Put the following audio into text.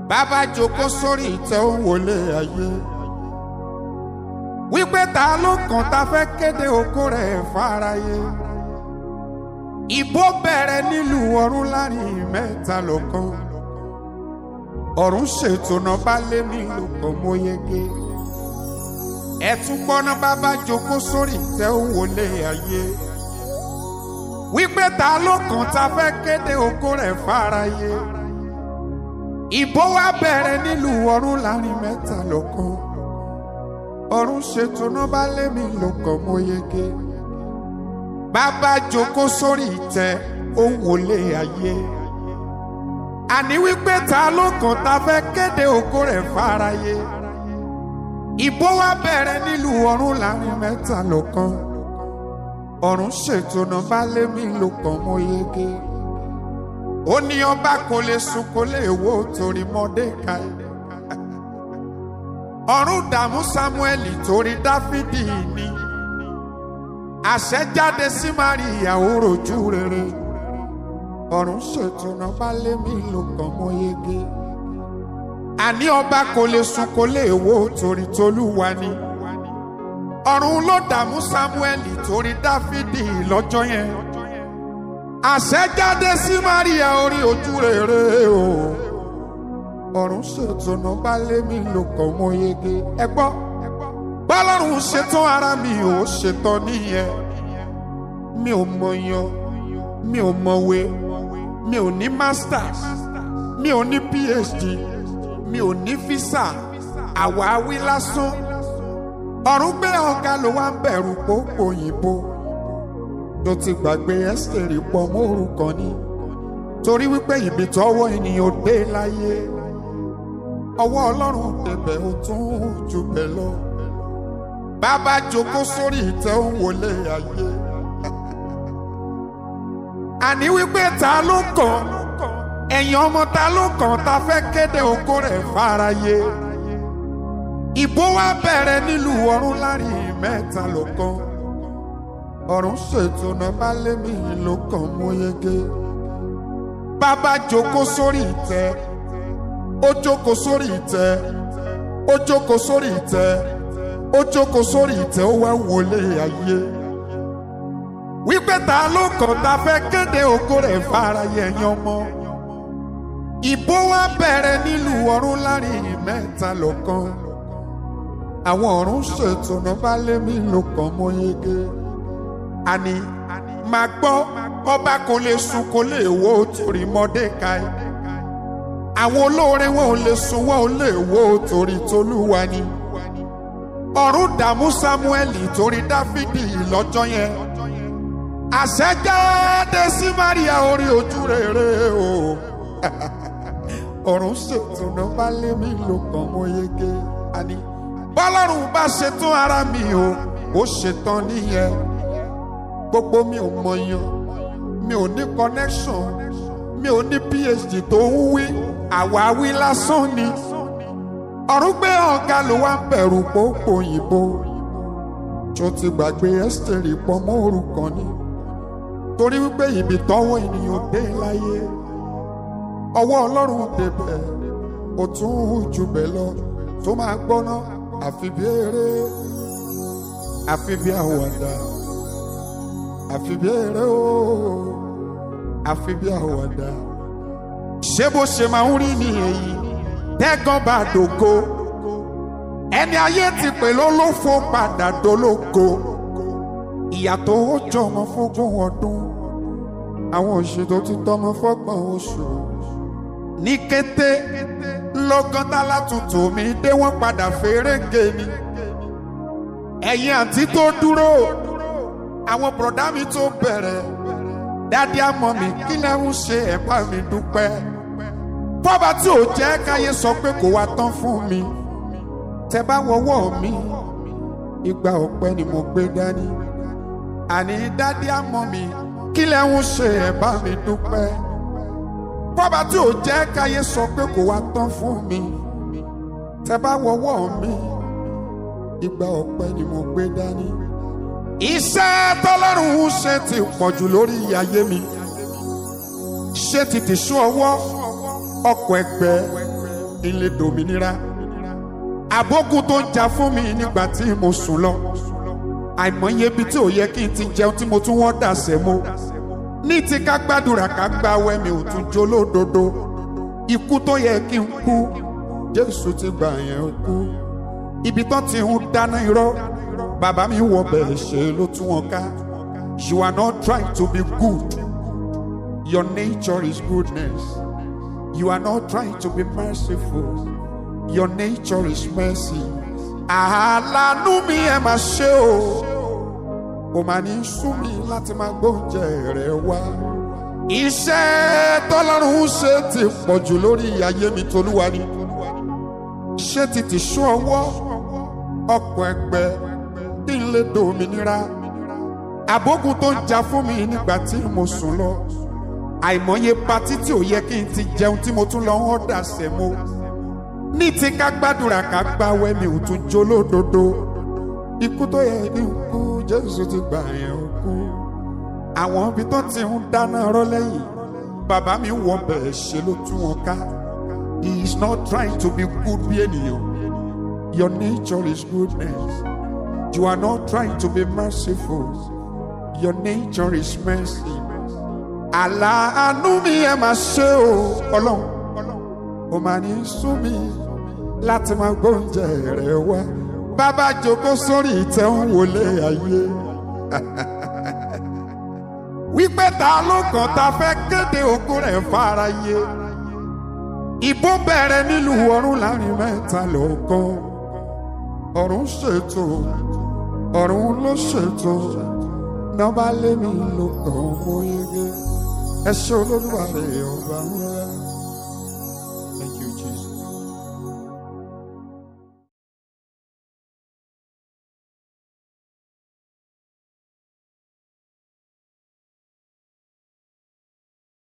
bàbá jókòó sórí ìtẹ́ ó wọlé ayé wípé ta ló kàn tá fẹ́ kéde ògo rẹ̀ fáráyé. Ìbò bẹ̀rẹ̀ nílùú ọ̀run láàrin mẹ́ta lọ́kàn. Ọ̀run ṣètò náà bá lé mi lọ́kàn mo yege. Ẹ̀tún gbọ́ná bàbá jókòó sórí ìtẹ́ ó wọlé ayé wípé ta ló kàn tá fẹ́ kéde ògo rẹ̀ fáráyé. Ìbò wá bẹ̀rẹ̀ nílùú ọ̀run láàrin mẹ́ta lọ́kàn. Ọ̀run ṣètò náà bá lé mi lọ́kàn mo yege. Bàbá jókòó sórí ìtẹ́ ó wọlé ayé. Àní wípé ta ló kàn tá fẹ́ kéde ògo rẹ̀ fáráyé. Ìbò wá bẹ̀rẹ̀ nílùú ọ̀run láàrin mẹ́ta lọ́kàn. Ọ̀run ṣètò náà bá lé mi lọ́kàn mo yege. Ó ní ọba kò lè sùn kò lè wò torí Mọ́dékáì. Ọ̀run dààmú Sámúẹ́lì torí Dáfídì ni. Àṣẹ jáde sí Máríà ó rojú rere. Ọ̀run ṣètò náà bá lé mi lọ́kàn mo yege. Àní ọba kò lè sùn kò lè wò torí t'Olúwa ni. Ọ̀run ló dààmú Sámúẹ́lì torí Dáfídì lọ́jọ́ yẹn. Àṣẹ jáde sí Máríà orí ojú rere o. Ọ̀run ṣètò náà bá lé mi lọ́kàn mo yege. Ẹ gbọ́ bọ́lọ́run ṣetán ara mi ò ṣetán nìyẹn. Mi ò mọ̀yàn, mi ò mọ̀wé, mi ò ní masters, mi ò ní PhD, mi ò ní visa, àwáwí lásán. Ọ̀run gbé ọ̀gá ló wá ń bẹ̀rù pópó òyìnbó. Tó ti gbàgbé Ẹ́sítérì pọ̀ mọ́ orúkọ ni. Torí wípé ibi tọ́wọ́ ènìyàn dé láyé, ọwọ́ Ọlọ́run débẹ̀ ó tún jù bẹ́ẹ̀ lọ. Bàbá jókòó sórí ìtẹ́ ó wọlé ayé. Àní wípé ta ló kàn, ẹ̀yin ọmọ ta ló kàn tá fẹ́ kéde ògo rẹ̀ fáráyé. Ìbò wá bẹ̀rẹ̀ nílùú ọ̀run láàrin mẹ́ta lọ́kàn. Ọ̀run ṣètò náà bá lé mi lọ́kàn mo yege. Bàbá jókòó sórí ìtẹ́, ó jókòó sórí ìtẹ́, ó jókòó sórí ìtẹ́, ó jókòó sórí ìtẹ́ ó wá wọlé ayé. Wípé ta ló kàn tá fẹ́ kéde ògo rẹ̀ fáráyé ẹ̀yin ọmọ. Ìbò wá bẹ̀rẹ̀ nílùú ọ̀run láàrin mẹ́ta lọ́kàn. Àwọn ọ̀run ṣètò náà bá lé mi lọ́kàn mo yege. Àní máa gbọ́ ọba kò lè sùn kò lè wò torí Mọ́dékáì. Àwọn olóore wọn ò lè sùn wọn ò lè wò torí t'Olúwa ni. Ọ̀run dààmú Sámúẹ́lì torí Dáfídì lọ́jọ́ yẹn. Àṣẹ jáde sí Máríà orí ojú rere o. Ọ̀run ṣètò náà bá lé mi lọ́kàn mo yege. Àní bọ́lọ́run bá ṣetán ara mi o, ó ṣetán nìyẹn. Gbogbo mi ò mọ̀yàn, mi ò ní connection, mi ò ní PhD tó ń wí, àwáwí lásán ni. Ọ̀run gbé ọ̀gá ló wá ń bẹ̀rù pópó òyìnbó. Tó ti gbàgbé Ẹ́sítérì pọ̀ mọ́ orúkọ ni. Torí wípé ibi tọ́wọ́ ènìyàn dé láyé, ọwọ́ Ọlọ́run débẹ̀ ó tún jù bẹ́ẹ̀ lọ. Tó máa gbọ́ná àfi bí eré, àfi bí àwàdà, àfi bí eré o, àfi bí àwàdà. Ṣé bó ṣe máa ń rí ni èyí tẹ́gàn bá dògo? Ẹni ayé ti pè lólófò padà dológo. Ìyàtọ̀ ó jọmọ fógún ọdún, àwọn òṣèlú ti tọmọ fọ́gbọ̀n oṣù. Ní kété lọ́gọ́ta látùtù mi dé wọ́n padà fèrègé ni. Ẹ̀yin àǹtí tó dúró, àwọn bùrọ̀dá mi tó bẹ̀rẹ̀, dádì àmọ́ mi kí lẹ́hún ṣe ẹ̀ bá mi dúpẹ́. Fọ́ba tí ò jẹ́ káyé sọ pé kò wá tán fún mi. Tẹ bá wọ́wọ́ mi, ìgbà ọpẹ́ ni mo gbé dání. Àní dádì àmọ́ mi kí lẹ́hún ṣe ẹ̀ bá mi dúpẹ́. Fọ́ba tí ò jẹ́ káyé sọ pé kò wá tán fún mi. Tẹ bá wọ́wọ́ mi, ìgbà ọpẹ́ ni mo gbé dání. Iṣẹ́ tọ́lọ́run ṣe ti pọ̀jù lórí ayé mi. Ṣé ti tìṣú ọwọ́, ọkọ̀ ẹgbẹ́, kí n lè dòmìnira. Àbógun tó ń jà fún mi nígbà tí mo sùn lọ. Àìmọye ibi tí ò yẹ kí n ti jẹun tí mo tún wọ́n dàsẹ̀ mọ́. Ní ti ká gbàdúrà ká gbààwẹ̀ mi ò tún jó lódodo. Ikú tó yẹ kí n kú, Jésù ti gbà yẹn kú. Ibi tán ti ń dáná irọ́, bàbá mi wọ bẹ́ẹ̀ ṣe ló tún wọn ká. You are not trying to be good. Your nature is goodness. You are not trying to be merciful. Your nature is mercy. Àlànú mi ẹ máa ṣe o. Kò máa ní sú mi láti máa gbóúnjẹ rẹ wá. Iṣẹ́ tọ́lọ́run ṣe ti pọ̀jù lórí ayé mi tolúwa ni. Ṣé ti tìṣú ọwọ́ ọkọ̀ ẹgbẹ́ kí n lè dòmìnira. Àbógun tó ń jà fún mi nígbà tí mo sùn lọ. Àìmọye patí tí ò yẹ kí n ti jẹun tí mo tún lọ ń ọ̀dà sẹ́mo. Ní ti ká gbàdúrà ká gbààwẹ̀ mi ò tún jó lódodo. Ikú tó yẹ kí n kú, Jésù ti gbà yẹn kú. Àwọn ibi tó ti ń dáná rọ́ lẹ́yìn, bàbá mi wọ bẹ́ẹ̀ ṣe ló tú wọn ká. He is not trying to be good bí ènìyàn. Your nature is goodness. You are not trying to be merciful. Your nature is mercy. Àlàánú mi ẹ máa ṣe o, Ọlọ́run. Ó máa ní sú mi láti máa gbóúnjẹ rẹ wá. Bàbá jókòó sórí ìtẹ́ ń wọlé ayé. Wípé ta ló kàn tá fẹ́ kéde ògo rẹ̀ fáráyé. Ìbò bẹ̀rẹ̀ nílùú ọ̀run láàrin mẹ́ta lọ́kàn. Ọ̀run ṣètò, ọ̀run ló ṣètò. Nọ́bà lé mi ló kàn mọ́ yege. Ẹ ṣé Olódùmarè ọba ńlá.